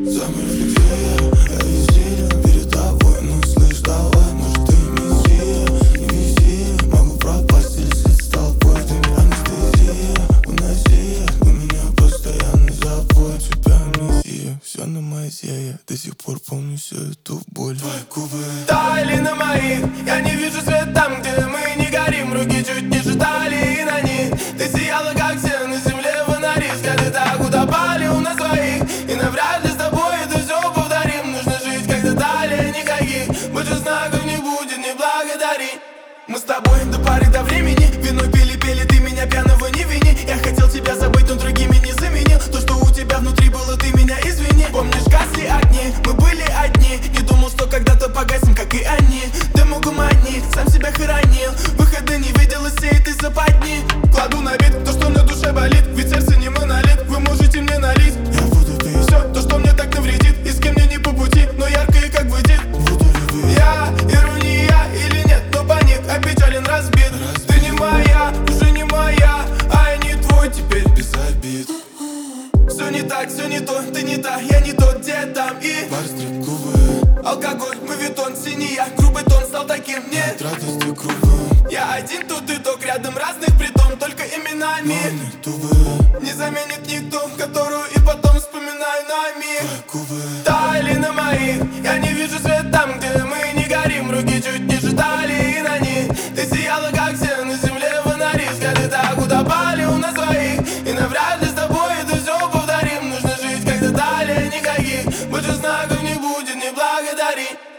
Самый рефлексия, я веселье перед тобой. Ну слышь, давай, может ты мессия, не мессия. Могу пропасть или слить с толпой. Ты не анестезия, уноси. Ты меня постоянно забой. Тебя амнезия, все на Моисея. До сих пор помню всю эту боль. Твои губы таяли на моих. Я не вижу свет там, где мы не горим. Руки чуть ниже талии, и на них ты сияла, как все на земле фонари. Взгляды так утопали у нас своих, и навряд ли с тобой это все повторим. Нужно жить, когда далее никаких больше знаков не будет, не благодари. Мы с тобой до поры до времени вино пили, ты меня пьяного не вини. Я хотел тебя забыть, но другими не заменил. То, что у тебя внутри было, ты меня извини. Помнишь, гасли огни, мы были одни. Не думал, что когда-то погасим, как и они. Дыму гумани, сам себя хоронил. Выхода не видел из всей этой западни. Кладу на бит то, что на душе болит, ведь сердце не монолит. Вы можете мне налить, я буду пить все то, что мне так навредит. И с кем мне не по пути, но ярко и как выйдет. Буду ли вы? Я ирония или нет, но паник опечален, разбит. Ты не моя, уже не моя, а я не твой теперь. Без обид. Все не так, все не то, ты не та, я не тот, где там. И Бар, стрип-клубы, алкоголь, мовитон, синяя, грубый тон стал таким. Нет, от радости кругом. я один, тут и ток, рядом разных притом, только именами. Мамы, тубы, Не заменит никто, которую и потом вспоминаю нами. твои губы Таяли на моих, я не вижу свет там, где мы не горим. Руки чуть ниже талии, и на них ты сияла, как все на земле фонари. Взгляды так утопали у нас своих, и навряд ли с тобой это все повторим. Нужно жить, когда далее никаких больше знаков не будет, не благодари.